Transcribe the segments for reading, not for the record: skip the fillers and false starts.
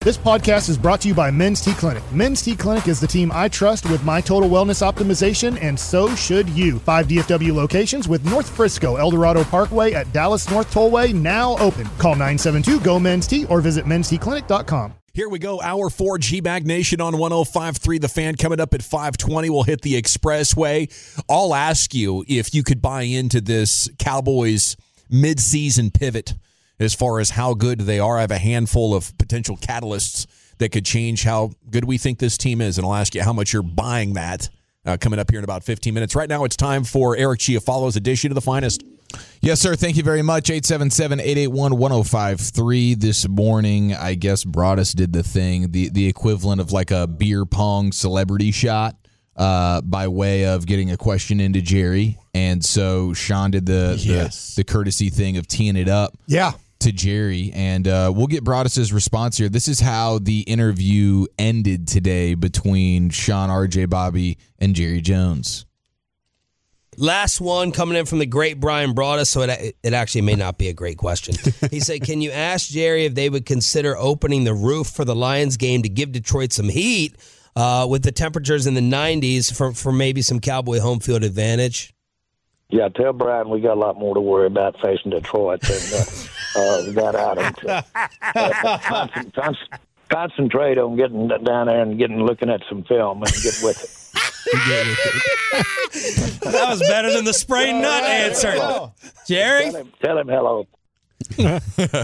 This podcast is brought to you by Men's T Clinic. Men's T Clinic is the team I trust with my total wellness optimization, and so should you. 5 DFW locations with North Frisco, Eldorado Parkway at Dallas North Tollway now open. Call 972-GO-MEN'S-T or visit mensteclinic.com. Here we go, Hour 4 G-Bag Nation on 105.3 The Fan. Coming up at 5:20, we'll hit the Expressway. I'll ask you if you could buy into this Cowboys mid-season pivot as far as how good they are. I have a handful of potential catalysts that could change how good we think this team is, and I'll ask you how much you're buying that coming up here in about 15 minutes. Right now, it's time for Eric Chiafalo's edition of The Finest. Yes, sir. Thank you very much. 877-881-1053 this morning. I guess Broadus did the thing, the equivalent of like a beer pong celebrity shot by way of getting a question into Jerry. And so Sean did the courtesy thing of teeing it up to Jerry. And we'll get Broadus's response here. This is how the interview ended today between Sean, RJ, Bobby, and Jerry Jones. Last one coming in from the great Brian Broadus, so it actually may not be a great question. He said, can you ask Jerry if they would consider opening the roof for the Lions game to give Detroit some heat with the temperatures in the 90s for maybe some Cowboy home field advantage? Yeah, tell Brian we got a lot more to worry about facing Detroit than that outing. Concentrate on getting down there and looking at some film and get with it. That was better than the spray nut answer. Jerry? Tell him hello. I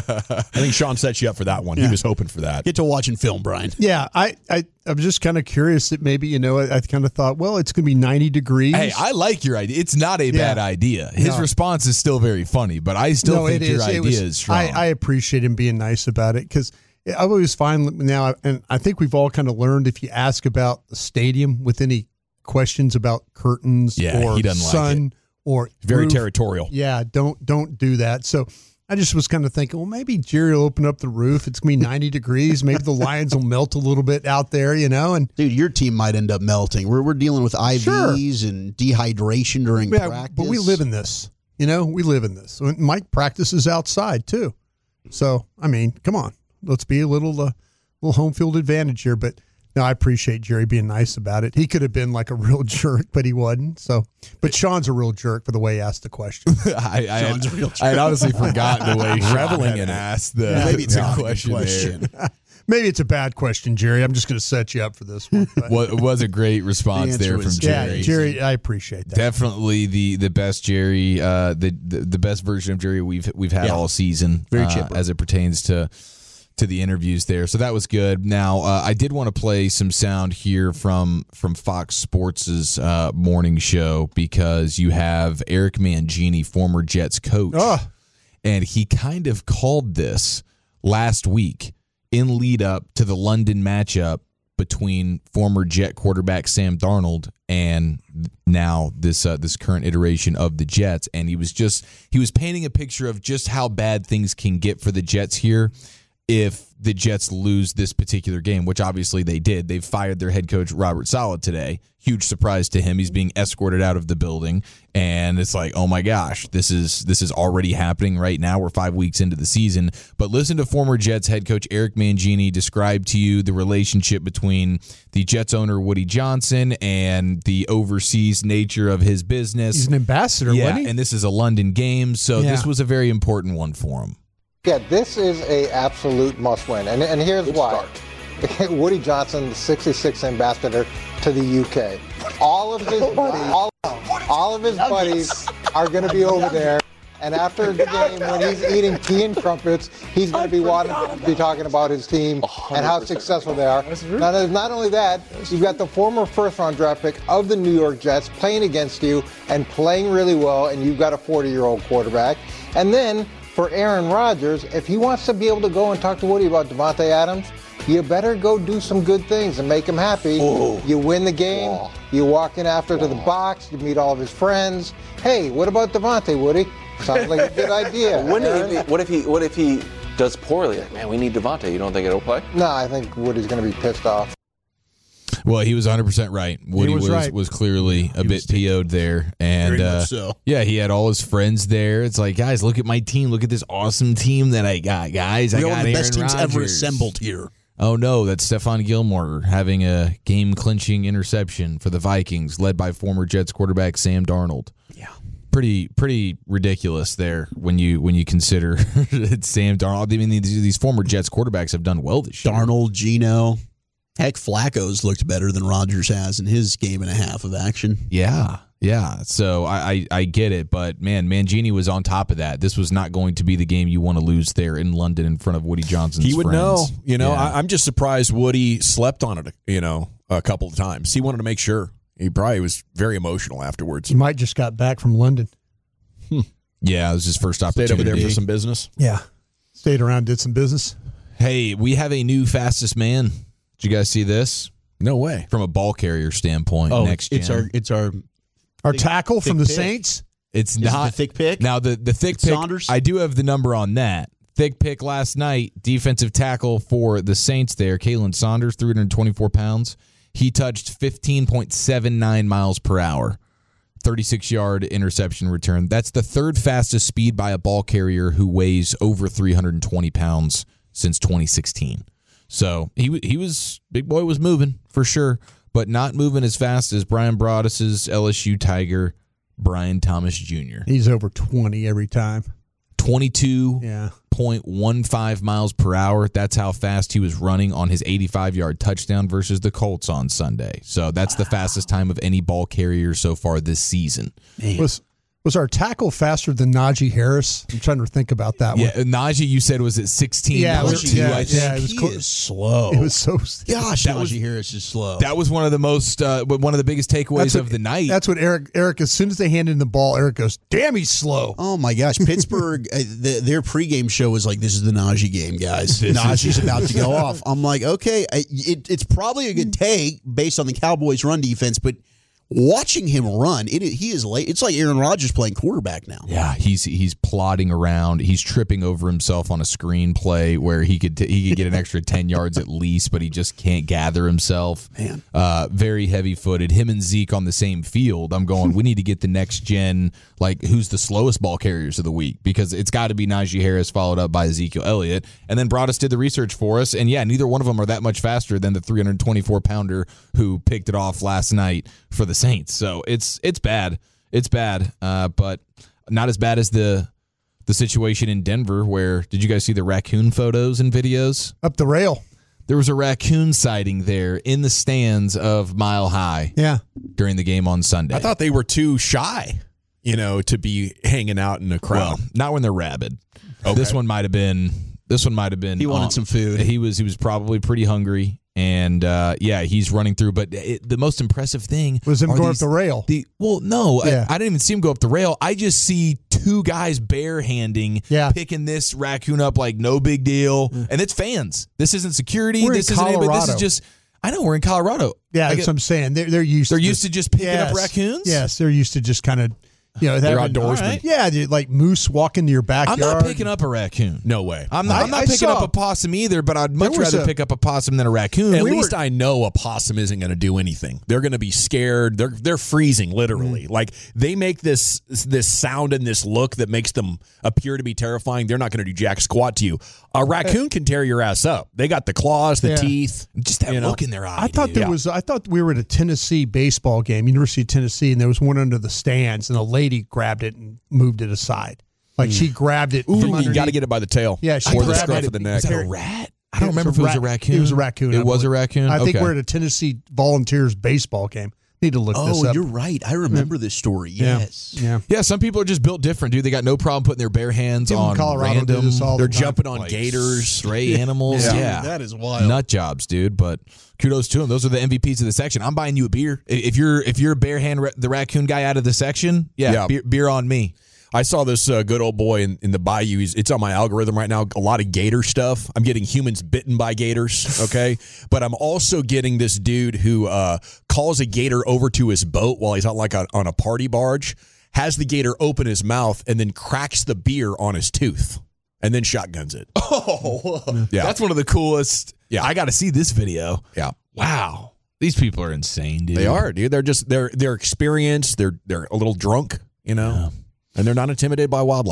think Sean set you up for that one. He was hoping for that. Get to watching film, Brian. Yeah, I'm just kind of curious that maybe, I kind of thought, well, it's going to be 90 degrees. Hey, I like your idea. It's not a bad idea. His response is still very funny, but I still think your idea is strong. I appreciate him being nice about it because I always find now, and I think we've all kind of learned if you ask about the stadium with any questions about curtains or he doesn't sun like it. or Very roof, territorial. Yeah, don't do that. So I just was kind of thinking, well, maybe Jerry will open up the roof. It's going to be 90 degrees. Maybe the Lions will melt a little bit out there, And dude, your team might end up melting. We're dealing with IVs and dehydration during practice. But we live in this. We live in this. Mike practices outside too. So I mean, come on, let's be a little home field advantage here. But no, I appreciate Jerry being nice about it. He could have been like a real jerk, but he wasn't. So, but Sean's a real jerk for the way he asked the question. I had honestly forgotten the way reveling and asked the maybe it's a question. Maybe it's a bad question, Jerry. I'm just going to set you up for this one. It was a great response there from Jerry. Yeah, Jerry, I appreciate that. Definitely the best Jerry, the best version of Jerry we've had all season. Very chipper. As it pertains to the interviews there. So that was good. Now, I did want to play some sound here from Fox Sports' morning show because you have Eric Mangini, former Jets coach, and he kind of called this last week in lead up to the London matchup between former Jet quarterback Sam Darnold and now this current iteration of the Jets. And he was painting a picture of just how bad things can get for the Jets here if the Jets lose this particular game, which obviously they did. They've fired their head coach, Robert Saleh, today. Huge surprise to him. He's being escorted out of the building, and it's like, oh my gosh, this is already happening right now. We're 5 weeks into the season. But listen to former Jets head coach Eric Mangini describe to you the relationship between the Jets owner, Woody Johnson, and the overseas nature of his business. He's an ambassador, wasn't he? And this is a London game, so this was a very important one for him. Yeah, this is a absolute must-win, and here's why. Woody Johnson, the 66th ambassador to the UK. All of his buddies are going to be over there, and after the game, when he's eating tea and crumpets, he's going to be talking about his team 100%. And how successful they are. Now, not only that, you've got the former first-round draft pick of the New York Jets playing against you and playing really well, and you've got a 40-year-old quarterback. And then for Aaron Rodgers, if he wants to be able to go and talk to Woody about Davante Adams, you better go do some good things and make him happy. Ooh. You win the game, you walk in after to the box, you meet all of his friends. Hey, what about Davante, Woody? Sounds like a good idea. What if he does poorly? Like, man, we need Davante. You don't think it'll play? No, I think Woody's going to be pissed off. Well, he was 100% right. Woody was clearly a bit PO'd there. And very much so. Yeah, he had all his friends there. It's like, guys, look at my team. Look at this awesome team that I got, guys. I got one of the best Aaron teams ever Rodgers. assembled here. Oh no, that's Stephon Gilmore having a game-clinching interception for the Vikings, led by former Jets quarterback Sam Darnold. Yeah, pretty ridiculous there when you consider it's Sam Darnold. I mean, these former Jets quarterbacks have done well this year. Darnold, Geno, heck, Flacco's looked better than Rodgers has in his game and a half of action. Yeah. So I get it, but man, Mangini was on top of that. This was not going to be the game you want to lose there in London in front of Woody Johnson's He would friends. know. Yeah. I'm just surprised Woody slept on it, a couple of times. He wanted to make sure. He probably was very emotional afterwards. He might just got back from London. Yeah, it was his first opportunity. Stayed over there for some business. Yeah. Stayed around, did some business. Hey, we have a new fastest man. Did you guys see this? No way. From a ball carrier standpoint, next it's gen. Our tackle from the pick. Saints. It's Is it not the thick pick? Now the thick pick. Saunders? I do have the number on that. Thick pick last night. Defensive tackle for the Saints there. Kalen Saunders, 324 pounds. He touched 15.79 miles per hour. 36-yard interception return. That's the third fastest speed by a ball carrier who weighs over 320 pounds since 2016. So he was, big boy was moving for sure, but not moving as fast as Brian Broaddus's LSU Tiger, Brian Thomas Jr. He's over 20 every time. 22.15 miles per hour. That's how fast he was running on his 85-yard touchdown versus the Colts on Sunday. So that's the fastest time of any ball carrier so far this season. Was our tackle faster than Najee Harris? I'm trying to think about that Yeah, one. Najee, you said was at 16. Yeah, I think. it was He is slow. It was so. Gosh, That was- Najee Harris is slow. That was one of the most, one of the biggest takeaways of the night. That's what Eric. As soon as they handed him the ball, Eric goes, "Damn, he's slow." Oh my gosh, Pittsburgh! Their pregame show was like, "This is the Najee game, guys. Najee's about to go off." I'm like, okay, it's probably a good take based on the Cowboys' run defense, but watching him run, he is late. It's like Aaron Rodgers playing quarterback now. Yeah, he's plodding around. He's tripping over himself on a screenplay where he could get an extra 10 yards at least, but he just can't gather himself. Man. Very heavy-footed. Him and Zeke on the same field. I'm going, we need to get the next gen, like, who's the slowest ball carriers of the week, because it's got to be Najee Harris followed up by Ezekiel Elliott. And then Broaddus did the research for us, and yeah, neither one of them are that much faster than the 324-pounder who picked it off last night for the Saints. So it's bad. It's bad, but not as bad as the situation in Denver where, did you guys see the raccoon photos and videos? Up the rail. There was a raccoon sighting there in the stands of Mile High Yeah. during the game on Sunday. I thought they were too shy, to be hanging out in a crowd. Well, not when they're rabid. Okay. This one might have been. He wanted some food. He was probably pretty hungry, and he's running through. But the most impressive thing Was him are going up these- the rail. Yeah. I didn't even see him go up the rail. I just see two guys barehanding, picking this raccoon up like no big deal, and it's fans. This isn't security. We're in this isn't anybody. This is Colorado. just. I know we're in Colorado. Yeah, that's what I'm saying. They're used. They're used to just picking up raccoons? Yes, they're used to just kind of, They're having- outdoorsmen. all right. Yeah, dude, like moose walk into your I'm backyard. not picking up a raccoon. No way. I'm not I picking saw- up a possum either, but I'd much There was rather a- pick up a possum than a raccoon. At least I know a possum isn't going to do anything. They're going to be scared. They're freezing literally. Like they make this sound and this look that makes them appear to be terrifying. They're not going to do jack squat to you. A raccoon can tear your ass up. They got the claws, the teeth, just that look in their eye. I thought I thought we were at a Tennessee baseball game, University of Tennessee, and there was one under the stands, and a lady grabbed it and moved it aside. Like she grabbed it. Ooh, from you underneath. got to get it by the tail. Yeah, she or the grabbed scruff it. of the neck. Was that a rat? I don't remember if it was a raccoon. It was a raccoon. It was a raccoon? I think Okay. we're at a Tennessee Volunteers baseball game. Need to look this Oh, up. you're right. I remember this story. Yeah. Yes. Yeah. Yeah, some people are just built different, dude. They got no problem putting their bare hands People in on Colorado do random. this all They're the time. jumping on like, gators. stray animals. Yeah. That is wild. Nut jobs, dude. But kudos to them. Those are the MVPs of the section. I'm buying you a beer if you're bare hand the raccoon guy out of the section. Yeah. Beer on me. I saw this good old boy in the bayou. It's on my algorithm right now. A lot of gator stuff. I'm getting humans bitten by gators, okay? But I'm also getting this dude who calls a gator over to his boat while he's out on a party barge, has the gator open his mouth, and then cracks the beer on his tooth, and then shotguns it. Oh, Yeah. that's one of the coolest. Yeah. I got to see this video. Yeah. Wow. These people are insane, dude. They are, dude. They're experienced. They're a little drunk, and they're not intimidated by wildlife.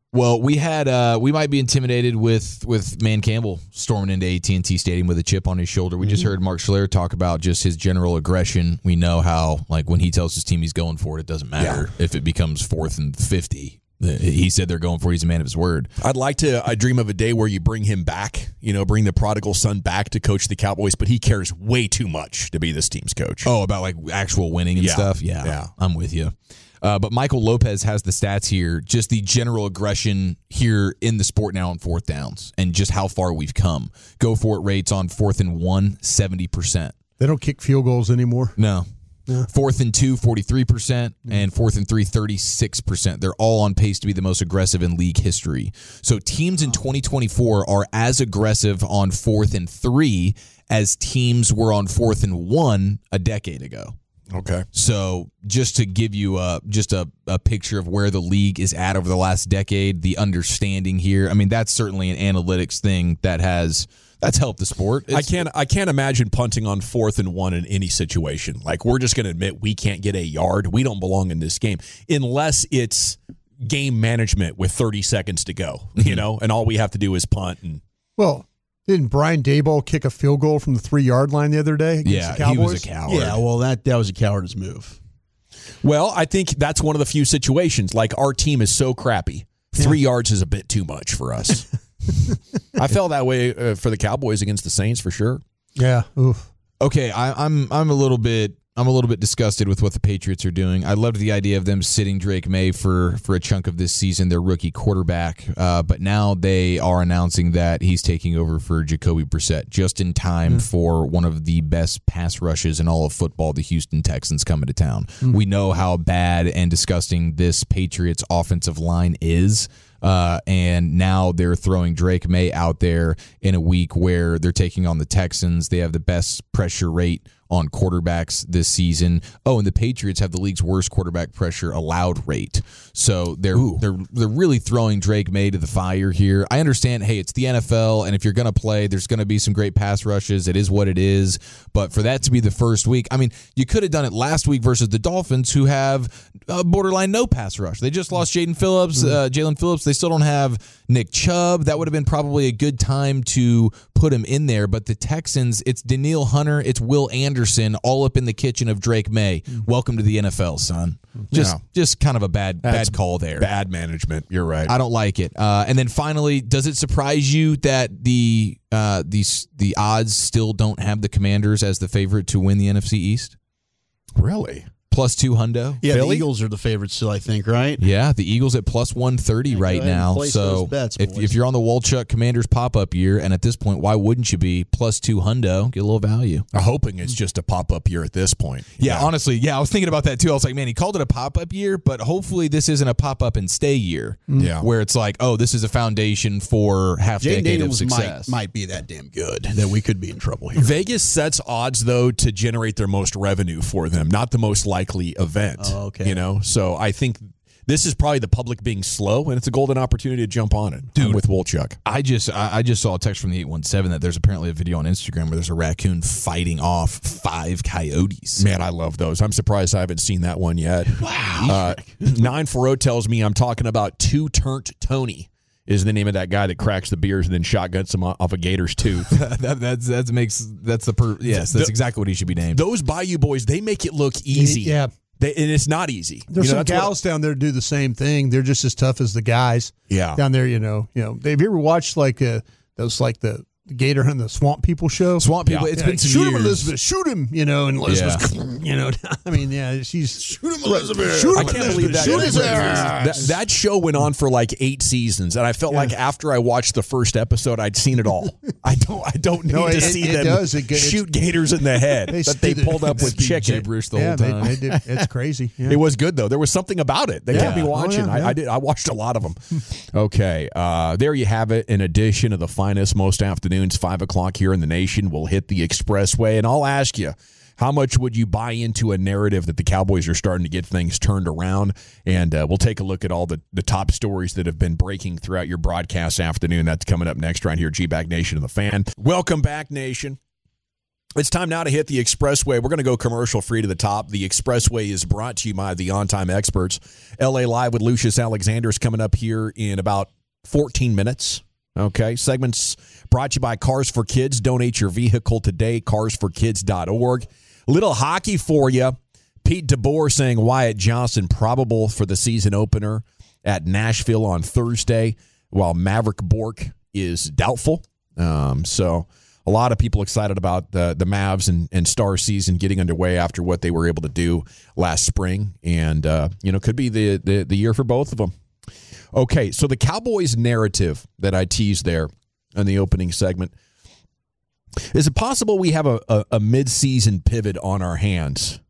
Well, we might be intimidated with Man Campbell storming into AT&T Stadium with a chip on his shoulder. We just heard Mark Schler talk about just his general aggression. We know how, like, when he tells his team he's going for it, it doesn't matter if it becomes 4th and 50. He said they're going for it. He's a man of his word. I dream of a day where you bring him back, bring the prodigal son back to coach the Cowboys, but he cares way too much to be this team's coach. Oh, about like actual winning and stuff? Yeah, I'm with you. But Michael Lopez has the stats here, just the general aggression here in the sport now on 4th downs and just how far we've come. Go for it rates on 4th and 1, 70%. They don't kick field goals anymore. No. Yeah. 4th and 2, 43%, and 4th and 3, 36%. They're all on pace to be the most aggressive in league history. So teams in 2024 are as aggressive on 4th and 3 as teams were on 4th and 1 a decade ago. Okay. So just to give you a picture of where the league is at over the last decade, the understanding here, I mean, that's certainly an analytics thing that's helped the sport. I can't imagine punting on 4th and 1 in any situation. Like, we're just going to admit we can't get a yard. We don't belong in this game unless it's game management with 30 seconds to go, and all we have to do is punt. Well, didn't Brian Daboll kick a field goal from the 3-yard line the other day against the Cowboys? He was a coward. Yeah, well, that was a cowardice move. Well, I think that's one of the few situations. Like, our team is so crappy. 3 yards is a bit too much for us. I felt that way for the Cowboys against the Saints for sure. Yeah. Oof. Okay, I'm a little bit disgusted with what the Patriots are doing. I loved the idea of them sitting Drake May for a chunk of this season, their rookie quarterback. But now they are announcing that he's taking over for Jacoby Brissett just in time for one of the best pass rushes in all of football, the Houston Texans coming to town. We know how bad and disgusting this Patriots offensive line is. And now they're throwing Drake May out there in a week where they're taking on the Texans. They have the best pressure rate on quarterbacks this season. Oh, and the Patriots have the league's worst quarterback pressure allowed rate. So they're really throwing Drake May to the fire here. I understand, hey, it's the NFL, and if you're going to play, there's going to be some great pass rushes. It is what it is. But for that to be the first week, I mean, you could have done it last week versus the Dolphins, who have borderline no pass rush. They just lost Jalen Phillips. They still don't have Nick Chubb. That would have been probably a good time to put him in there. But the Texans, it's Danielle Hunter, it's Will Anderson, all up in the kitchen of Drake May. Welcome to the NFL, son. Just kind of a bad call there. Bad management. You're right. I don't like it. And then finally, does it surprise you that the odds still don't have the Commanders as the favorite to win the NFC East? Really? Plus 200. Yeah, Philly? the Eagles are the favorites still, I think, right? Yeah, the Eagles at plus 130 right now. So bets, if you're on the Walchuk Commanders pop-up year, and at this point, why wouldn't you be plus 200? Get a little value. I'm hoping it's just a pop-up year at this point. Yeah, honestly, I was thinking about that too. I was like, man, he called it a pop-up year, but hopefully this isn't a pop-up and stay year. Yeah. Where it's like, oh, this is a foundation for half-decade of success. Might be that damn good that we could be in trouble here. Vegas sets odds, though, to generate their most revenue for them, not the most likely event. Oh, okay. So I think this is probably the public being slow, and it's a golden opportunity to jump on it. Dude, with Wolchuk. I just saw a text from the 817 that there's apparently a video on Instagram where there's a raccoon fighting off 5 coyotes. Man, I love those. I'm surprised I haven't seen that one yet. Wow. 940 tells me I'm talking about Two Turnt Tony. Is the name of that guy that cracks the beers and then shotguns them off a gator's tooth. That's exactly what he should be named. Those Bayou boys, they make it look easy. Yeah. And it's not easy. There's some gals down there do the same thing. They're just as tough as the guys. Yeah. Down there, Have you ever watched those like the Gator Hunt, the Swamp People show? Swamp People. It's been some shoot years. him, Elizabeth. Shoot him, and Elizabeth. I mean, she's shoot him, Elizabeth. Shoot him, I can't believe that. Shoot his ass. That show went on for like 8 seasons, and I felt like after I watched the first episode, I'd seen it all. I don't need to see them shoot gators in the head that they pulled up with chicken. Gibberish the whole time. They did. It's crazy. Yeah. It was good though. There was something about it. They kept me watching. I watched a lot of them. Okay, there you have it. An edition of the finest most afternoons, 5:00 here in the nation. We'll hit the expressway, and I'll ask you, how much would you buy into a narrative that the Cowboys are starting to get things turned around? And we'll take a look at all the top stories that have been breaking throughout your broadcast afternoon. That's coming up next right here, G-Bag Nation of the Fan. Welcome back, Nation. It's time now to hit the Expressway. We're going to go commercial free to the top. The Expressway is brought to you by the On Time Experts. LA Live with Lucius Alexander is coming up here in about 14 minutes. Okay, segments brought to you by Cars for Kids. Donate your vehicle today, carsforkids.org. Little hockey for you. Pete DeBoer saying Wyatt Johnson probable for the season opener at Nashville on Thursday, while Maverick Bork is doubtful. So a lot of people excited about the Mavs and Star season getting underway after what they were able to do last spring. And, could be the year for both of them. Okay, so the Cowboys narrative that I teased there in the opening segment, is it possible we have a mid-season pivot on our hands?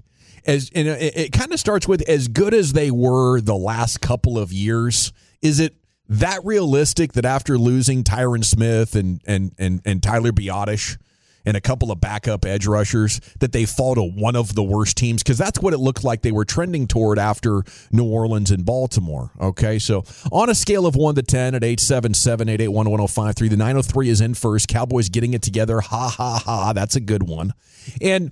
It kind of starts with as good as they were the last couple of years. Is it that realistic that after losing Tyron Smith and Tyler Biotish and a couple of backup edge rushers that they fall to one of the worst teams? Because that's what it looked like they were trending toward after New Orleans and Baltimore. Okay, so on a scale of 1 to 10 at 877-881-1053, the 903 is in first. Cowboys getting it together. Ha, ha, ha. That's a good one. And,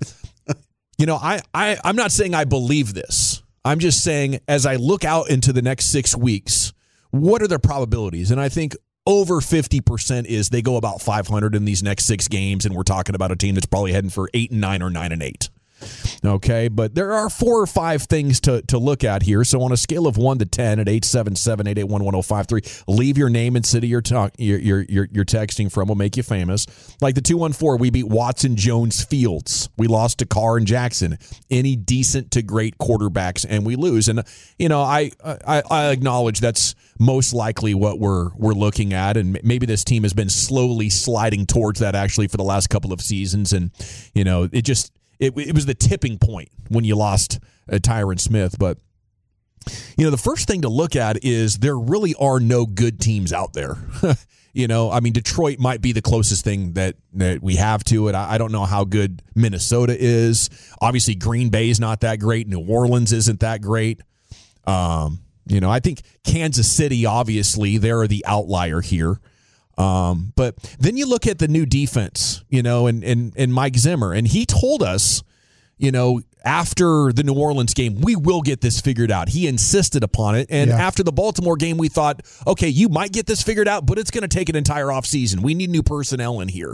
I'm not saying I believe this. I'm just saying as I look out into the next 6 weeks, what are the probabilities? And I think over 50% is they go about 500 in these next 6 games, and we're talking about a team that's probably heading for 8-9 or 9-8. Okay, but there are 4 or 5 things to look at here. So on a scale of 1 to 10 at 877-881-1053, leave your name and city you're texting from. Will make you famous. Like the 214, we beat Watson, Jones, Fields. We lost to Carr and Jackson. Any decent to great quarterbacks, and we lose. And I acknowledge that's most likely what we're looking at, and maybe this team has been slowly sliding towards that actually for the last couple of seasons. And It was the tipping point when you lost Tyron Smith. But, the first thing to look at is there really are no good teams out there. Detroit might be the closest thing that we have to it. I don't know how good Minnesota is. Obviously, Green Bay is not that great. New Orleans isn't that great. I think Kansas City, obviously, they're the outlier here. But then you look at the new defense, and Mike Zimmer, and he told us, after the New Orleans game, we will get this figured out. He insisted upon it. And after the Baltimore game, we thought, okay, you might get this figured out, but it's going to take an entire offseason. We need new personnel in here.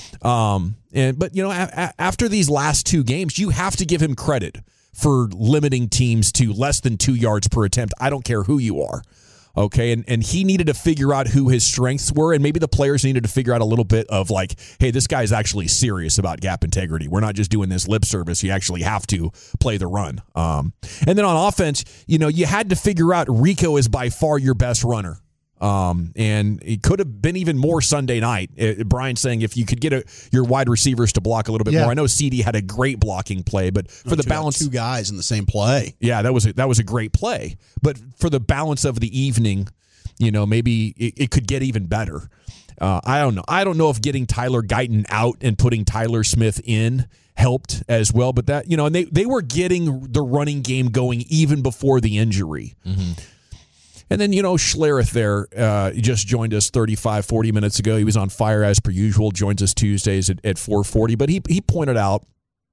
After these last 2 games, you have to give him credit for limiting teams to less than 2 yards per attempt. I don't care who you are. Okay, and he needed to figure out who his strengths were, and maybe the players needed to figure out a little bit of hey, this guy's actually serious about gap integrity. We're not just doing this lip service. You actually have to play the run. And then on offense, you had to figure out Rico is by far your best runner. And it could have been even more Sunday night. Brian saying if you could get your wide receivers to block a little bit more. I know CD had a great blocking play, but for the balance, 2 guys in the same play. Yeah, that was a great play. But for the balance of the evening, maybe it could get even better. I don't know. I don't know if getting Tyler Guyton out and putting Tyler Smith in helped as well. But that and they were getting the running game going even before the injury. Mm-hmm. And then, Schlereth there just joined us 35, 40 minutes ago. He was on fire as per usual, joins us Tuesdays at 4:40. But he pointed out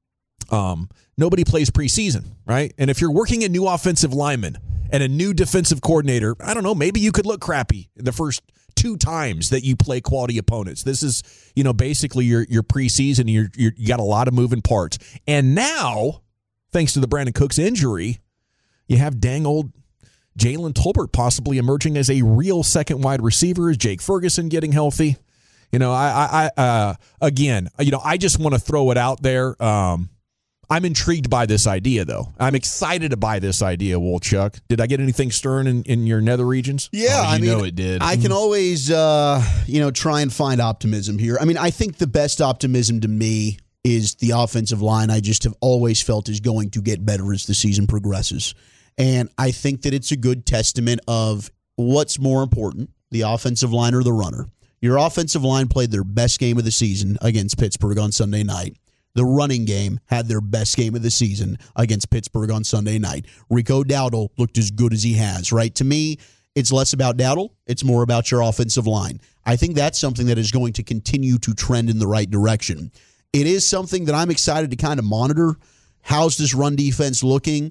nobody plays preseason, right? And if you're working a new offensive lineman and a new defensive coordinator, I don't know, maybe you could look crappy the first 2 times that you play quality opponents. This is, basically your preseason. You got a lot of moving parts. And now, thanks to the Brandon Cooks injury, you have dang old Jalen Tolbert possibly emerging as a real second wide receiver. Is Jake Ferguson getting healthy? I just want to throw it out there. I'm intrigued by this idea, though. I'm excited by this idea, Wolchuk. Did I get anything stirring in your nether regions? Yeah, it did. I can always, try and find optimism here. I think the best optimism to me is the offensive line. I just have always felt is going to get better as the season progresses. And I think that it's a good testament of what's more important, the offensive line or the runner. Your offensive line played their best game of the season against Pittsburgh on Sunday night. The running game had their best game of the season against Pittsburgh on Sunday night. Rico Dowdle looked as good as he has, right? To me, it's less about Dowdle. It's more about your offensive line. I think that's something that is going to continue to trend in the right direction. it is something that I'm excited to kind of monitor. How's this run defense looking?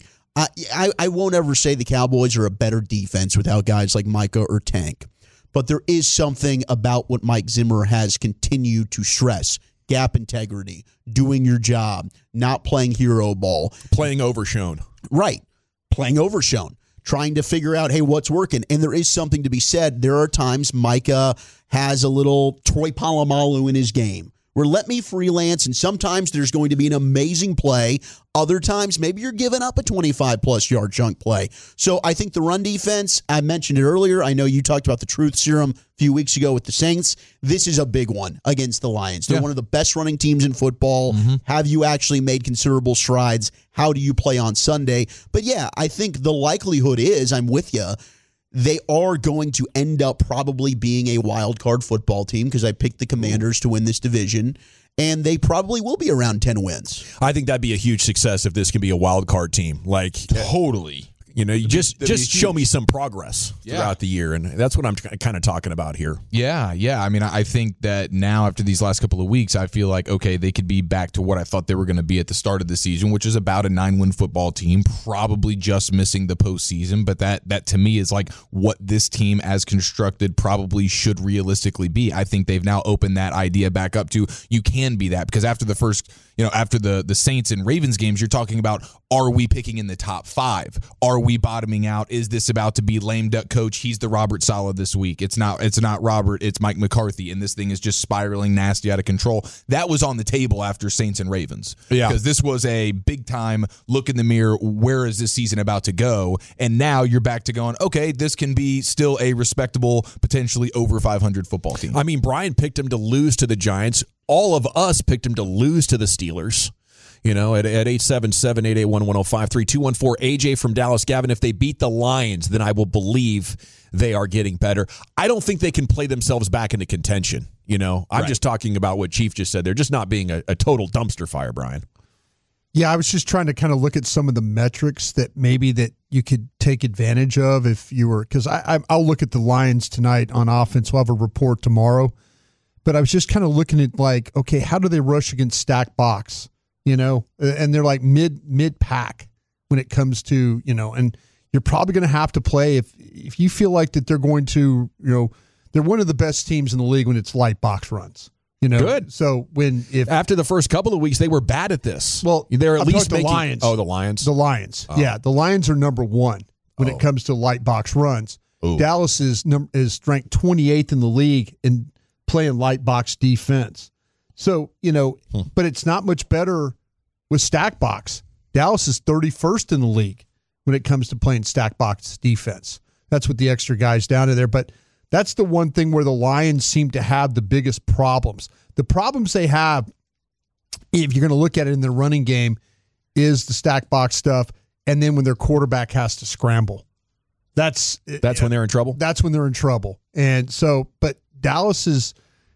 I won't ever say the Cowboys are a better defense without guys like Micah or Tank. But there is something about what Mike Zimmer has continued to stress. Gap integrity, doing your job, not playing hero ball. Playing overshown. Right. Playing overshown. Trying to figure out, hey, what's working? And there is something to be said. There are times Micah has a little Troy Polamalu in his game, where let me freelance, and sometimes there's going to be an amazing play. Other times, maybe you're giving up a 25-plus yard chunk play. So I think the run defense, I mentioned it earlier. I know you talked about the truth serum a few weeks ago with the Saints. This is a big one against the Lions. They're one of the best running teams in football. Have you actually made considerable strides? How do you play on Sunday? But yeah, I think the likelihood is, I'm with you, they are going to end up probably being a wild card football team because I picked the Commanders to win this division, and they probably will be around 10 wins. I think that'd be a huge success if this can be a wild card team. Like Totally. You know, you just show me some progress throughout the year, and that's what I'm kind of talking about here. Yeah. I mean, I think that now after these last couple of weeks, I feel like, okay, they could be back to what I thought they were going to be at the start of the season, which is about a 9-win football team, probably just missing the postseason. But that to me is like what this team as constructed probably should realistically be. I think they've now opened that idea back up to you can be that, because after the first, after the Saints and Ravens games, you're talking about, are we picking in the top 5? Are we bottoming out? Is this about to be lame duck coach? He's the Robert Saleh this week. It's not Robert, it's Mike McCarthy, and this thing is just spiraling nasty out of control. That was on the table after Saints and Ravens. Yeah. Because this was a big time look in the mirror, where is this season about to go? And now you're back to going, okay, this can be still a respectable, potentially over 500 football team. I mean, Brian picked him to lose to the Giants. All of us picked him to lose to the Steelers. At 877-881-1053, 214-AJ from Dallas. Gavin, if they beat the Lions, then I will believe they are getting better. I don't think they can play themselves back into contention. I'm just talking about what Chief just said. They're just not being a total dumpster fire, Brian. Yeah, I was just trying to kind of look at some of the metrics that maybe that you could take advantage of if you were, because I'll look at the Lions tonight on offense. We'll have a report tomorrow. But I was just kind of looking at like, okay, how do they rush against stack box? And they're like mid pack when it comes to, and you're probably going to have to play if you feel like that they're going to, they're one of the best teams in the league when it's light box runs. Good. So if after the first couple of weeks they were bad at this. Well, they're at least the Lions. Oh, the Lions. The Lions. Oh. Yeah, the Lions are number 1 when it comes to light box runs. Ooh. Dallas is ranked 28th in the league in playing light box defense. So, but it's not much better with stack box. Dallas is 31st in the league when it comes to playing stack box defense. That's with the extra guys down in there. But that's the one thing where the Lions seem to have the biggest problems. The problems they have, if you're going to look at it in their running game, is the stack box stuff, and then when their quarterback has to scramble. That's when they're in trouble? That's when they're in trouble. And so, but Dallas is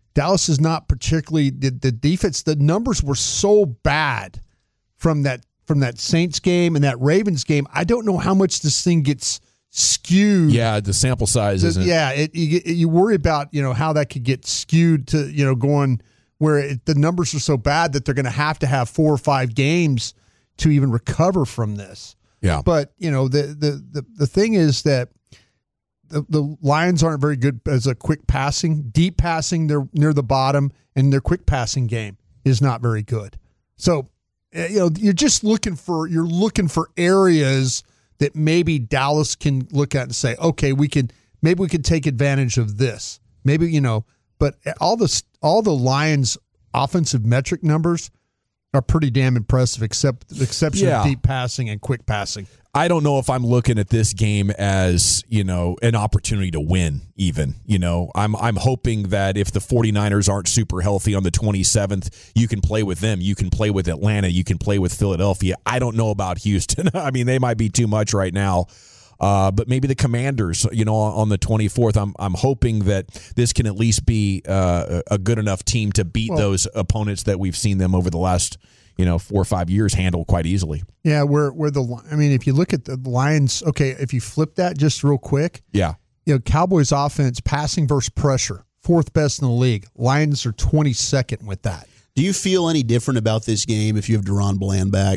not particularly the defense. The numbers were so bad from that Saints game and that Ravens game. I don't know how much this thing gets skewed. Yeah, the sample size isn't. Yeah, you worry about how that could get skewed to going where the numbers are so bad that they're going to have 4 or 5 games to even recover from this. Yeah, but the thing is that the Lions aren't very good as a quick passing, deep passing. They're near the bottom, and their quick passing game is not very good. So you're just looking for areas that maybe Dallas can look at and say, okay, we can take advantage of this. Maybe, but all the Lions offensive metric numbers are pretty damn impressive, except the exception of deep passing and quick passing. I don't know if I'm looking at this game as, an opportunity to win even. I'm hoping that if the 49ers aren't super healthy on the 27th, you can play with them. You can play with Atlanta. You can play with Philadelphia. I don't know about Houston. I mean, they might be too much right now. But maybe the Commanders, on the 24th, I'm hoping that this can at least be a good enough team to beat those opponents that we've seen them over the last 4 or 5 years handle quite easily. Yeah, if you look at the Lions, okay, if you flip that just real quick. Yeah. Cowboys offense, passing versus pressure, 4th best in the league. Lions are 22nd with that. Do you feel any different about this game if you have Deron Bland back?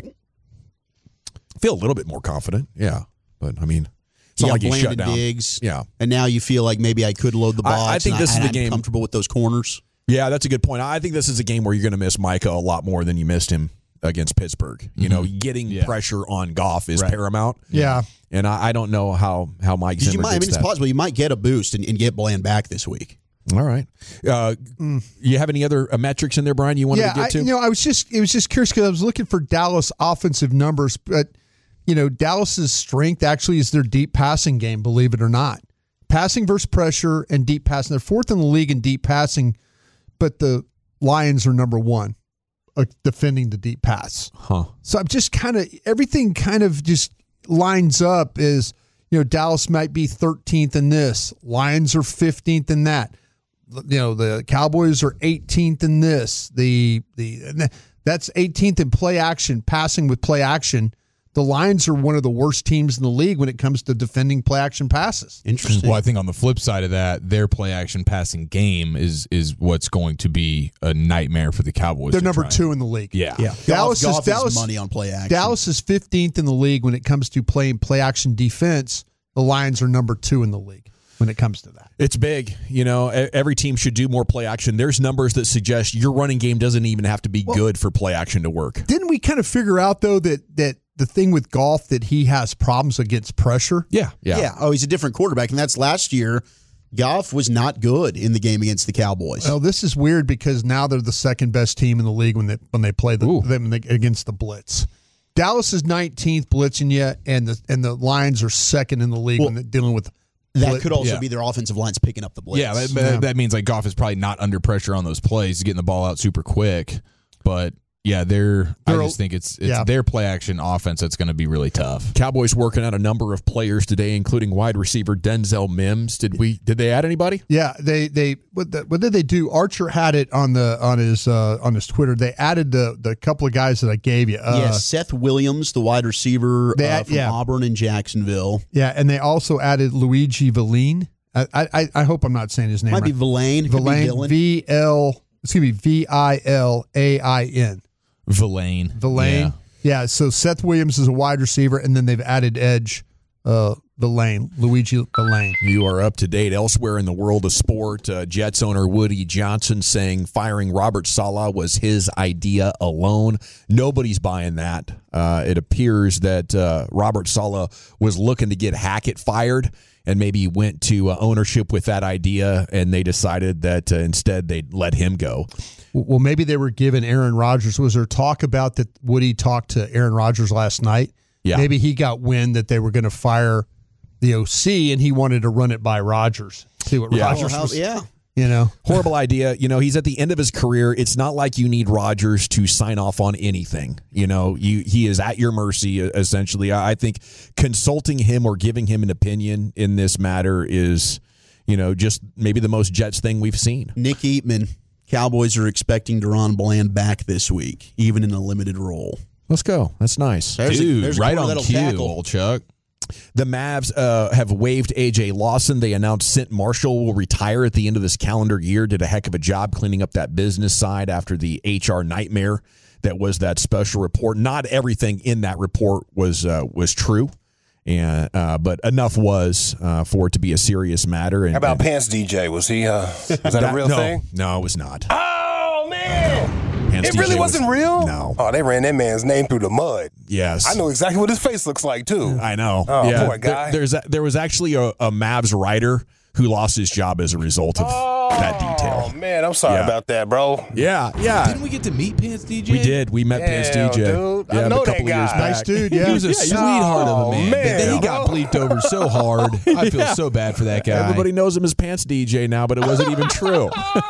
I feel a little bit more confident, yeah. But, I mean, it's You not got like you Bland shut and down. Diggs, Yeah. and now you feel like maybe I could load the box. I think this is the I'm game. comfortable with those corners. Yeah, that's a good point. I think this is a game where you're going to miss Micah a lot more than you missed him against Pittsburgh. You know, getting pressure on Goff is paramount. Yeah. And I don't know how Mike Zimmer gets It's that. possible you might get a boost and get Bland back this week. All right. You have any other metrics in there, Brian, you wanted to get to? I was just curious because I was looking for Dallas offensive numbers, but Dallas's strength actually is their deep passing game, believe it or not. Passing versus pressure and deep passing. They're fourth in the league in deep passing, but the Lions are number one defending the deep pass. Huh. So I'm just everything kind of just lines up as, Dallas might be 13th in this. Lions are 15th in that. The Cowboys are 18th in this. That's 18th in play action, passing with play action. The Lions are one of the worst teams in the league when it comes to defending play action passes. Interesting. Well, I think on the flip side of that, their play action passing game is what's going to be a nightmare for the Cowboys. They're number 2 in the league. Yeah. Dallas is money on play action. Dallas is 15th in the league when it comes to playing play action defense. The Lions are number 2 in the league when it comes to that. It's big. Every team should do more play action. There's numbers that suggest your running game doesn't even have to be good for play action to work. Didn't we kind of figure out, though, that the thing with Goff, that he has problems against pressure? Yeah. Oh, he's a different quarterback, and that's last year. Goff was not good in the game against the Cowboys. Well, this is weird because now they're the second best team in the league when they play them against the blitz. Dallas is 19th blitzing you, and the Lions are second in the league when they're dealing with. That could also be their offensive lines picking up the blitz. Yeah, that means like Goff is probably not under pressure on those plays, getting the ball out super quick. But yeah, I just think it's their play action offense that's going to be really tough. Cowboys working out a number of players today, including wide receiver Denzel Mims. Did they add anybody? Yeah, what did they do? Archer had it on his Twitter. They added the couple of guys that I gave you. Seth Williams, the wide receiver from Auburn and Jacksonville. Yeah, and they also added Luigi Villain. I hope I'm not saying his name. Might be Villain. Villain. Villain. Villain. Yeah. So Seth Williams is a wide receiver, and then they've added edge Luigi Villain. You are up to date. Elsewhere in the world of sport, Jets owner Woody Johnson saying firing Robert Saleh was his idea alone. Nobody's buying that. It appears that Robert Saleh was looking to get Hackett fired, and maybe he went to ownership with that idea, and they decided that instead they'd let him go. Well, maybe they were giving Aaron Rodgers. Was there talk about that Woody talked to Aaron Rodgers last night? Yeah. Maybe he got wind that they were going to fire the OC, and he wanted to run it by Rodgers. See what Rodgers was. Yeah. Horrible idea. He's at the end of his career. It's not like you need Rodgers to sign off on anything. He is at your mercy, essentially. I think consulting him or giving him an opinion in this matter is, just maybe the most Jets thing we've seen. Nick Eatman, Cowboys are expecting Deron Bland back this week, even in a limited role. Let's go. That's nice. There's a right corner on that'll cue, tackle. old Chuck. The Mavs have waived A.J. Lawson. They announced Sint Marshall will retire at the end of this calendar year. Did a heck of a job cleaning up that business side after the HR nightmare that was that special report. Not everything in that report was true, and but enough was for it to be a serious matter. How about Pants DJ? Was he? Was that a real thing? No, it was not. Oh man! Pants It really DJ wasn't real? No. Oh, they ran that man's name through the mud. Yes. I know exactly what his face looks like, too. I know. Oh, yeah. poor guy. There was actually a Mavs writer who lost his job as a result of that detail. Oh, man, I'm sorry about that, bro. Yeah. Didn't we get to meet Pants DJ? We did. We met Pants Damn, DJ. dude. I know a couple that guy. years back. Nice dude, yeah. He was a sweetheart of a man. But then he got bro. bleeped over so hard. I feel so bad for that guy. Everybody knows him as Pants DJ now, but it wasn't even true.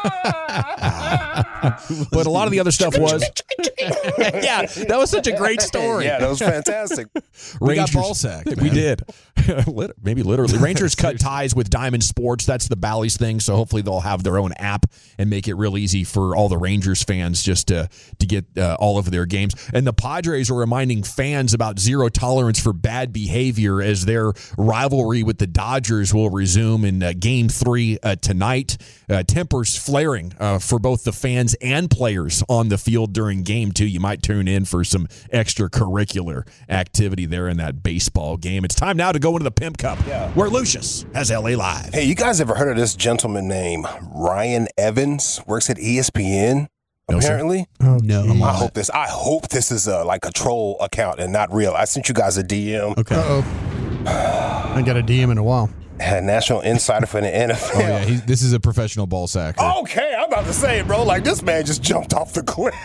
But a lot of the other stuff was. Yeah, that was such a great story. Yeah, that was fantastic. We got ball sacked, We man. did. Maybe literally. Rangers cut ties with Diamond Sports. That's the Bally's thing, so hopefully they'll have their own app and make it real easy for all the Rangers fans just to get all of their games. And the Padres are reminding fans about zero tolerance for bad behavior as their rivalry with the Dodgers will resume in Game 3 tonight. Tempers flaring for both the fans and players on the field during Game 2. You might tune in for some extracurricular activity there in that baseball game. It's time now to go into the Pimp Cup, where Lucius has LA Live. Hey, you guys ever heard of this gentleman named Ryan Evans? Works at ESPN. No, apparently. Oh, No. I hope this is like a troll account and not real. I sent you guys a DM. Okay. I got a DM in a while. National insider for the NFL. Oh yeah, this is a professional ball sacker. Okay, I'm about to say it, bro. Like, this man just jumped off the cliff.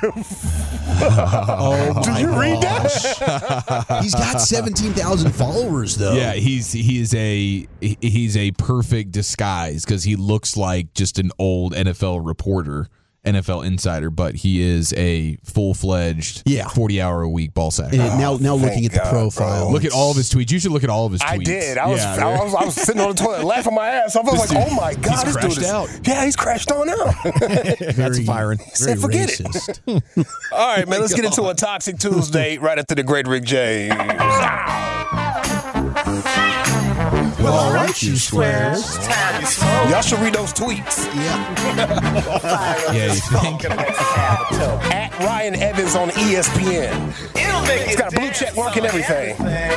Oh, Did you read that? He's got 17,000 followers, though. Yeah, he's a perfect disguise because he looks like just an old NFL reporter, NFL insider, but he is a full-fledged 40-hour-a-week ball sacker. And now looking at the profile. Look at all of his tweets. You should look at all of his tweets. I did. I was sitting on the toilet laughing my ass off. I was like, oh my God, he's this dude crashed out. Yeah, he's crashed on out. That's firing. He said, forget it. All right, man, let's get into a Toxic Tuesday right after the great Rick James. All right, you squares. Y'all should read those tweets. Yeah, you think? At Ryan Evans on ESPN. He's got a blue check mark and everything.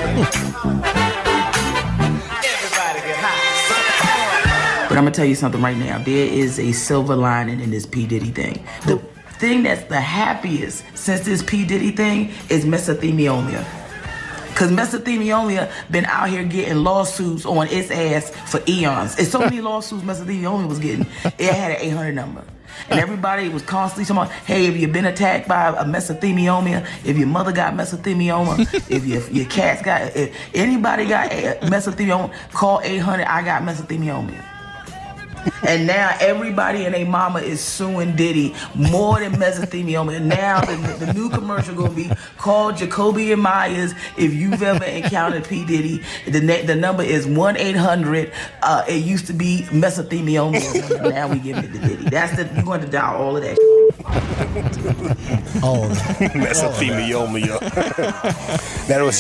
But I'm going to tell you something right now. There is a silver lining in this P. Diddy thing. The thing that's the happiest since this P. Diddy thing is mesothelioma. Because mesothelioma been out here getting lawsuits on its ass for eons. It's so many lawsuits mesothelioma was getting. It had an 800 number. And everybody was constantly talking about, hey, if you've been attacked by a mesothelioma, if your mother got mesothelioma, if your cat's got, if anybody got mesothelioma, call 800, I got mesothelioma. And now everybody and their mama is suing Diddy more than mesothelioma. And now the new commercial gonna be called Jacoby and Myers. If you've ever encountered P. Diddy, the number is 1-800. It used to be mesothelioma. Now we give it to Diddy. You're going to dial all of that. Mesothelioma. That was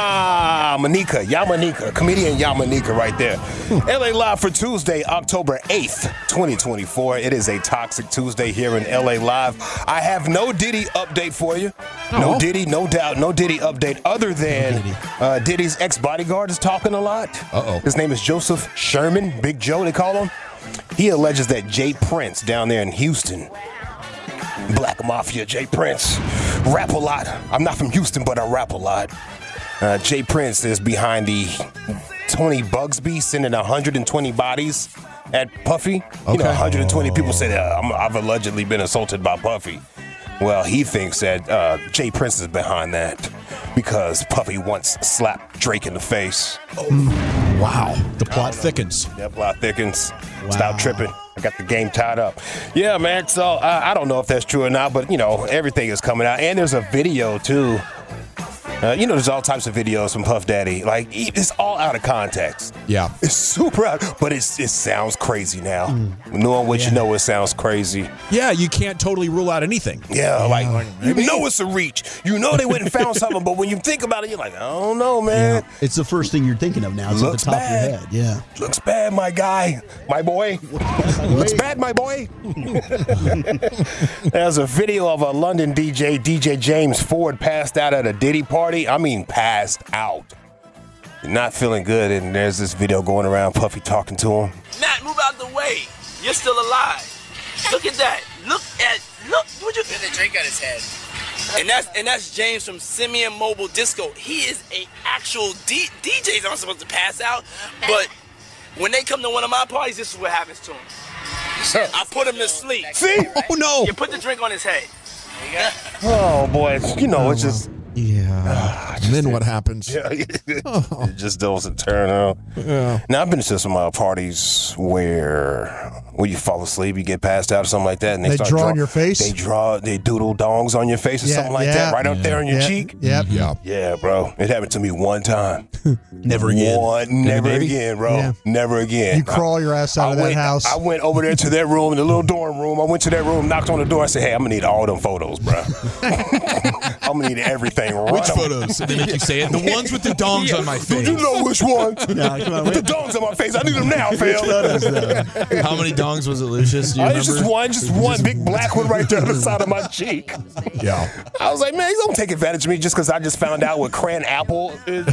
Yamanika, comedian Yamanika right there. LA Live for Tuesday, October 8th, 2024. It is a Toxic Tuesday here in LA Live. I have no Diddy update for you. No Diddy, no doubt, no Diddy update other than Diddy's ex-bodyguard is talking a lot. His name is Joseph Sherman, Big Joe they call him. He alleges that Jay Prince down there in Houston, Black Mafia, Jay Prince, rap a lot. I'm not from Houston, but I rap a lot. Jay Prince is behind the Tony Bugsby sending 120 bodies at Puffy. You know, 120 people said I've allegedly been assaulted by Puffy. Well, he thinks that Jay Prince is behind that because Puffy once slapped Drake in the face. Wow. The plot thickens. Yeah, plot thickens. Wow. Stop tripping. I got the game tied up. Yeah, man. So I don't know if that's true or not, but, you know, everything is coming out. And there's a video, too. You know, there's all types of videos from Puff Daddy. Like, it's all out of context. Yeah. It's super out, but it sounds crazy now. Knowing what you know, it sounds crazy. Yeah, you can't totally rule out anything. Yeah, like you know it's a reach. You know they went and found something, but when you think about it, you're like, I don't know, man. Yeah. It's the first thing you're thinking of now. It's Looks at the top bad. of your head. Yeah. Looks bad, my guy. My boy. Looks bad, my boy. There's a video of a London DJ James Ford, passed out at a Diddy party. I mean, passed out. Not feeling good, and there's this video going around, Puffy talking to him. Matt, move out the way. You're still alive. Look at that. Look. Would you get the drink on his head? And that's James from Simeon Mobile Disco. He is a actual DJ's not supposed to pass out, but when they come to one of my parties, this is what happens to him. I put him to sleep. See? Oh no! You put the drink on his head. Oh boy, you know it's just. Yeah. And then what happens? Yeah, it just doesn't turn out. Yeah. Now, I've been to some parties where you fall asleep, you get passed out or something like that, and they start draw on your face? They doodle dongs on your face or something like that, right up there on your cheek. Yep. Yeah, bro. It happened to me one time. Never again. Never again, bro. Yeah. Never again. You crawl your ass out of that house. I went over there to that room, the little dorm room. I went to that room, knocked on the door. I said, hey, I'm going to need all them photos, bro. I'm going to need everything. Which photos? They make you say it. The ones with the dongs on my face. Do you know which ones? Nah, come on, with the dongs on my face. I need them now, fam. How many dongs was it, Lucius? Do you remember? Just one big black one right there on the side of my cheek. Yeah. I was like, man, don't take advantage of me just because I just found out what Crown Apple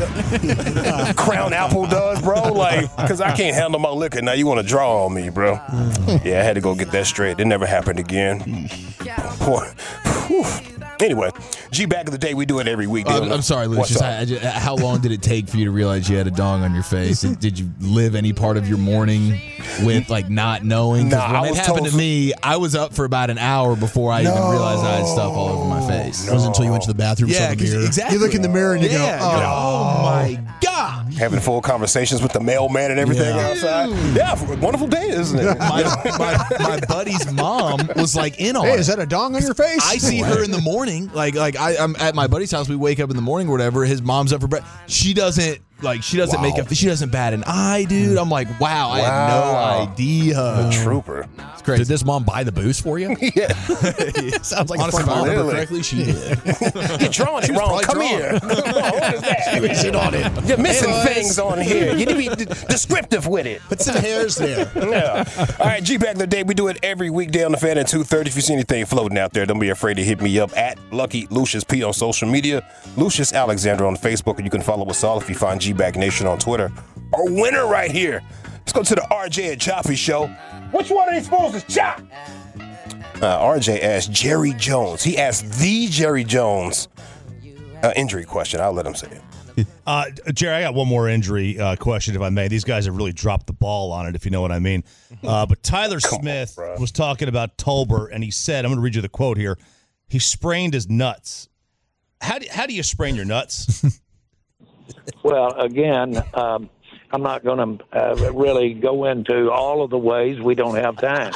does, bro. Like, because I can't handle my liquor. Now you want to draw on me, bro. Yeah, I had to go get that straight. It never happened again. Boy. Anyway, G back of the day, we do it every week. I'm sorry, Lucius. How long did it take for you to realize you had a dong on your face? Did you live any part of your morning with like not knowing? Nah, when it happened to me, I was up for about an hour before I even realized I had stuff all over my face. It wasn't until you went to the bathroom. Yeah, exactly. You look in the mirror and you go, oh my God. Having full conversations with the mailman and everything outside. Yeah, wonderful day, isn't it? My buddy's mom was like in on it. Hey, is that a dong on your face? I see her in the morning. I'm at my buddy's house. We wake up in the morning or whatever. His mom's up for breakfast. She doesn't bat an eye, dude. I'm like, wow. I had no idea. The trooper. It's crazy. Did this mom buy the booze for you? Yeah. Sounds like Honestly, a if I fun remember mom. correctly, she did. You're drawing it wrong. Come here. What is that? Sit on it. You're missing things on here. You need to be descriptive with it. Put some hairs there. Yeah. All right, G back of the day. We do it every weekday on the Fan at 2:30. If you see anything floating out there, don't be afraid to hit me up at Lucky Lucius P on social media, Lucius Alexander on Facebook, and you can follow us all if you find G Back Nation on Twitter. Our winner right here. Let's go to the RJ and Choppy show. Which one are they supposed to chop? RJ asked Jerry Jones. He asked the Jerry Jones injury question. I'll let him say it. Jerry, I got one more injury question, if I may. These guys have really dropped the ball on it, if you know what I mean. But Tyler Smith was talking about Tolbert, and he said, I'm going to read you the quote here. He sprained his nuts. How do you sprain your nuts? Well, again, I'm not going to really go into all of the ways. We don't have time.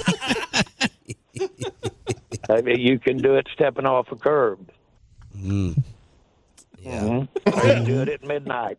You can do it stepping off a curb. Mm. Yeah. Mm-hmm. You can do it at midnight.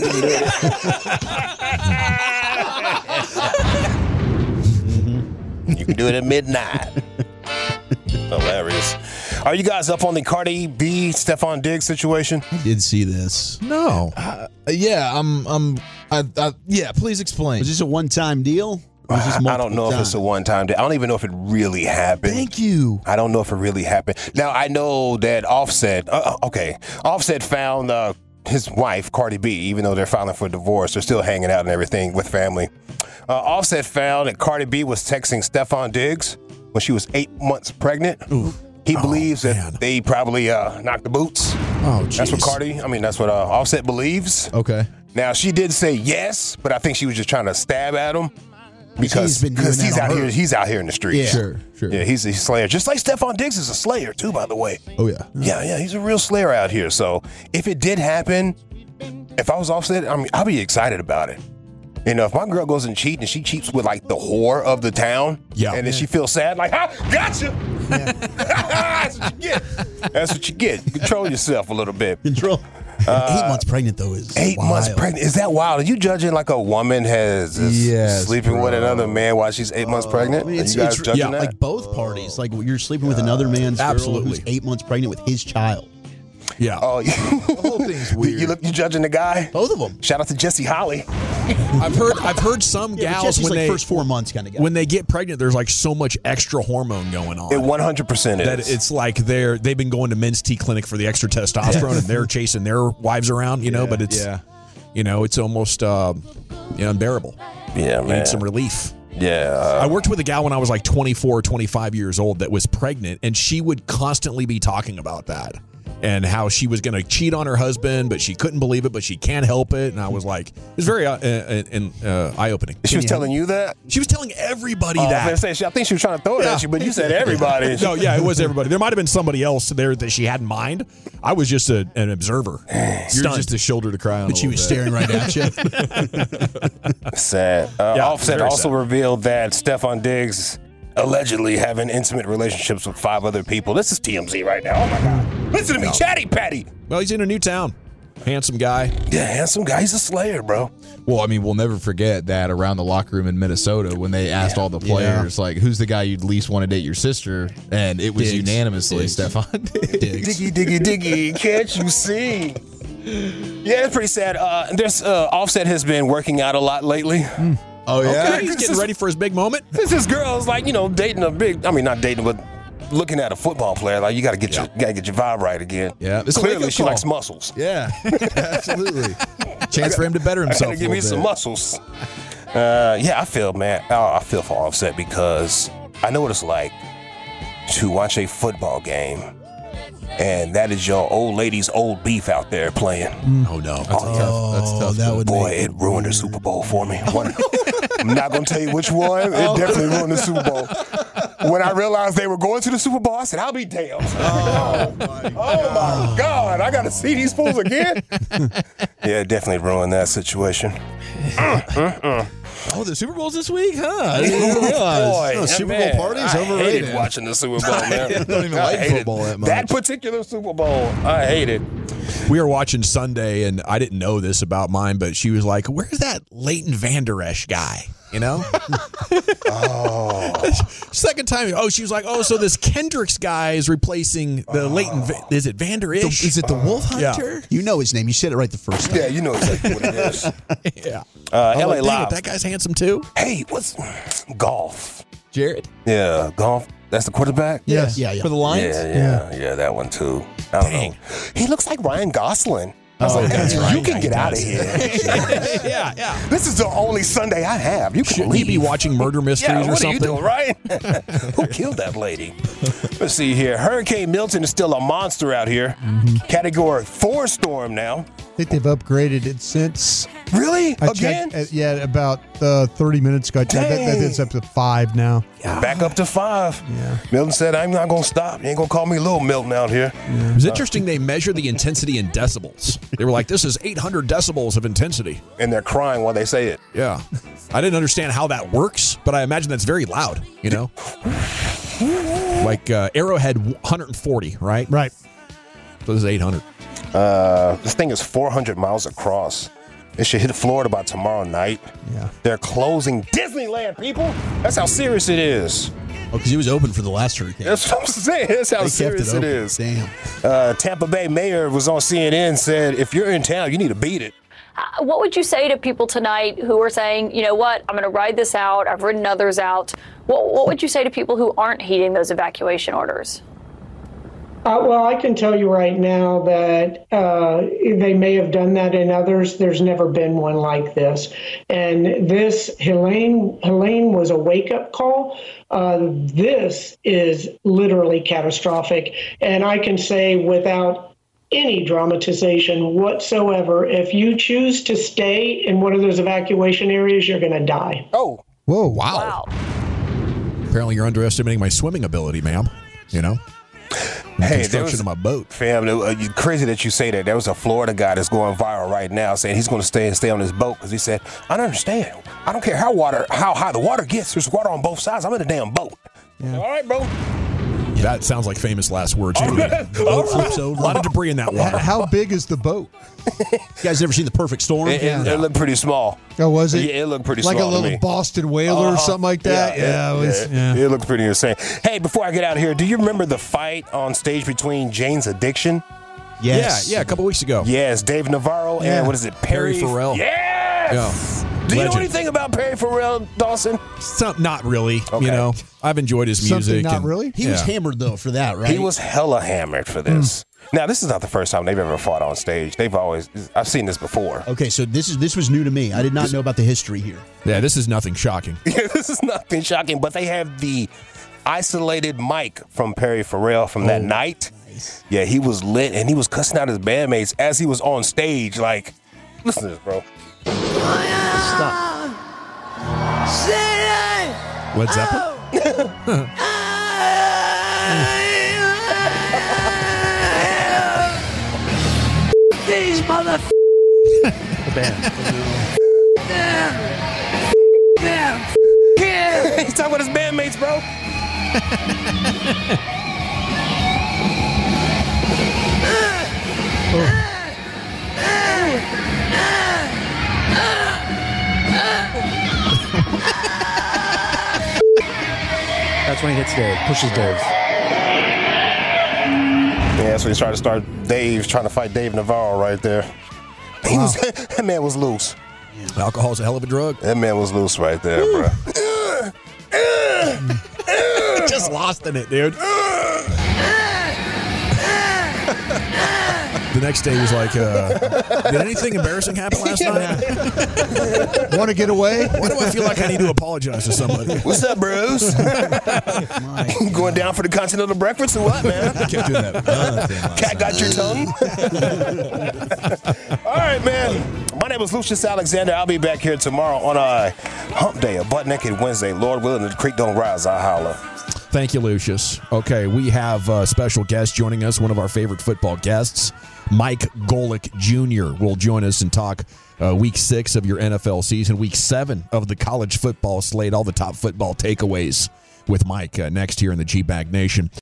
You can do it at midnight. Hilarious. Are you guys up on the Cardi B, Stephon Diggs situation? I did see this. No. Yeah, yeah, please explain. Was this a one-time deal? Or was this I don't know if it's a one-time deal. I don't even know if it really happened. Thank you. I don't know if it really happened. Now, I know that Offset found his wife, Cardi B, even though they're filing for divorce, they're still hanging out and everything with family. Offset found that Cardi B was texting Stephon Diggs when she was 8 months pregnant. Ooh. He believes that they probably knocked the boots. Oh, geez. That's what Offset believes. Okay. Now, she did say yes, but I think she was just trying to stab at him. Because he's out here in the streets. Yeah. Sure. Yeah, he's a slayer. Just like Stephon Diggs is a slayer, too, by the way. Oh, yeah. Yeah, he's a real slayer out here. So if it did happen, if I was Offset, I'd be excited about it. You know, if my girl goes and cheats and she cheats with like the whore of the town, and then she feels sad, like, gotcha. Yeah. That's what you get. That's what you get. Control yourself a little bit. 8 months pregnant, though, is 8 months pregnant. Is that wild? Are you judging like a woman sleeping with another man while she's 8 months pregnant? I mean, Are you guys judging that? Like both parties. Like you're sleeping with another man's girl who's 8 months pregnant with his child. Yeah. Oh, the whole thing's weird. You judging the guy? Both of them. Shout out to Jesse Holly. I've heard some gals when they first 4 months kind of guy. When they get pregnant, there's like so much extra hormone going on. It 100% is. That it's like they've been going to men's T clinic for the extra testosterone and they're chasing their wives around, but it's it's almost unbearable. Yeah, you man. need some relief. Yeah. I worked with a gal when I was like 24 or 25 years old that was pregnant, and she would constantly be talking about that. and how she was going to cheat on her husband, but she couldn't believe it, but she can't help it. And I was like, it was very eye-opening. She was telling you that? She was telling everybody that. I think she was trying to throw it at you, but you said everybody. No, yeah, it was everybody. There might have been somebody else there that she had in mind. I was just an observer. You're just a shoulder to cry on. But she was staring right at you. Sad. Offset also revealed that Stephon Diggs allegedly having intimate relationships with 5 other people. This is TMZ right now. Oh my God. Listen to me, Chatty Patty. Well, he's in a new town. Handsome guy. Yeah, handsome guy. He's a slayer, bro. Well, I mean, we'll never forget that around the locker room in Minnesota when they asked all the players, like, who's the guy you'd least want to date your sister? And it was unanimously Stephon Diggs. Diggy, can't you see? Yeah, it's pretty sad. Offset has been working out a lot lately. Oh, yeah? Okay, he's getting ready for his big moment. This girl's like, dating not dating, but looking at a football player. Like, you got to get your vibe right again. Yeah. Clearly, she likes muscles. Yeah, absolutely. Chance for him to better himself. Give me some muscles. I feel for Offset because I know what it's like to watch a football game, and that is your old lady's old beef out there playing. Oh no, that's tough. That would it ruined the Super Bowl for me. I'm not gonna tell you which one. It definitely ruined the Super Bowl. When I realized they were going to the Super Bowl, I said, "I'll be damned." Oh my God! I got to see these fools again. Yeah, it definitely ruined that situation. Oh, the Super Bowl's this week, huh? I didn't realize. Super Bowl parties overrated. I hated watching the Super Bowl, man. I don't even like football that much. That particular Super Bowl, I hate it. We were watching Sunday, and I didn't know this about mine, but she was like, "Where's that Leighton Vander Esch guy?" You know? Second time. Oh, she was like, so this Kendricks guy is replacing the Leighton. Is it Vander Esch? Is it the Wolf Hunter? Yeah. You know his name. You said it right the first time. Yeah, you know exactly what it is. Yeah. LA Live. That guy's handsome too. Hey, what's golf? Jared? Yeah, golf. That's the quarterback? Yes. Yeah. For the Lions? Yeah, that one too. I don't know. He looks like Ryan Gosling. I was like, that's you right. can get out of here. Yeah. This is the only Sunday I have. You can Should leave. he be watching murder mysteries or something? What are you doing, right? Who killed that lady? Let's see here. Hurricane Milton is still a monster out here. Category 4 storm now. I think they've upgraded it since. Really? I Again? checked, about 30 minutes ago. It's up to 5 now. Back up to 5. Yeah. Milton said, I'm not going to stop. You ain't going to call me Little Milton out here. It was interesting. They measured the intensity in decibels. They were like, this is 800 decibels of intensity. And they're crying while they say it. Yeah. I didn't understand how that works, but I imagine that's very loud, you know? Like Arrowhead 140, right? Right. So this is 800. This thing is 400 miles across. It should hit Florida by tomorrow night. Yeah. They're closing Disneyland, people. That's how serious it is. Oh, because he was open for the last hurricane. That's what I'm saying. That's how serious it is. Damn. Tampa Bay mayor was on CNN, said, if you're in town, you need to beat it. What would you say to people tonight who are saying, you know what, I'm going to ride this out. I've ridden others out. What would you say to people who aren't heeding those evacuation orders? Well, I can tell you right now that they may have done that in others. There's never been one like this. And this, Helene was a wake-up call. This is literally catastrophic. And I can say without any dramatization whatsoever, if you choose to stay in one of those evacuation areas, you're going to die. Oh. Whoa. Wow. Apparently you're underestimating my swimming ability, ma'am. You know? Hey, construction of my boat. Fam, crazy that you say that. There was a Florida guy that's going viral right now saying he's going to stay on his boat because he said, I don't understand. I don't care how high the water gets. There's water on both sides. I'm in a damn boat. Yeah. All right, bro. That sounds like famous last words. The boat flips over. A lot of debris in that water. How big is the boat? You guys ever seen The Perfect Storm? It looked pretty small. Oh, was it? Yeah, it looked pretty like small. Like a little Boston whaler or something like that? It looked pretty insane. Hey, before I get out of here, do you remember the fight on stage between Jane's Addiction? Yes. Yeah, a couple weeks ago. Yes, Dave Navarro and what is it? Perry Farrell. Yes! Yeah. Do you know anything about Perry Farrell, Dawson? Not really. Okay. You know, I've enjoyed his music. Not really? He was hammered, though, for that, right? He was hella hammered for this. Now, this is not the first time they've ever fought on stage. I've seen this before. Okay, so this was new to me. I did not know about the history here. Yeah, this is nothing shocking. Yeah, this is nothing shocking, but they have the isolated mic from Perry Farrell from that night. Yeah, he was lit, and he was cussing out his bandmates as he was on stage. Like, listen to this, bro. Stop. Led Zeppelin? These motherfuckers. The band. He's talking about his bandmates, bro. That's when he hits Dave, pushes Dave. Yeah, so he's trying to start Dave, trying to fight Dave Navarro right there. That man was loose. Alcohol's a hell of a drug. That man was loose right there, bro. Just lost in it, dude. The next day he was like, did anything embarrassing happen last night? Want to get away? Why do I feel like I need to apologize to somebody? What's up, bros? Going down for the continental breakfast or what, man? I kept doing that. Cat got your tongue? All right, man. My name is Lucius Alexander. I'll be back here tomorrow on a hump day, a butt naked Wednesday. Lord willing, the creek don't rise. I'll holler. Thank you, Lucius. Okay, we have a special guest joining us, one of our favorite football guests. Mike Golic Jr. will join us and talk week 6 of your NFL season, week 7 of the college football slate, all the top football takeaways with Mike next here in the G-Bag Nation.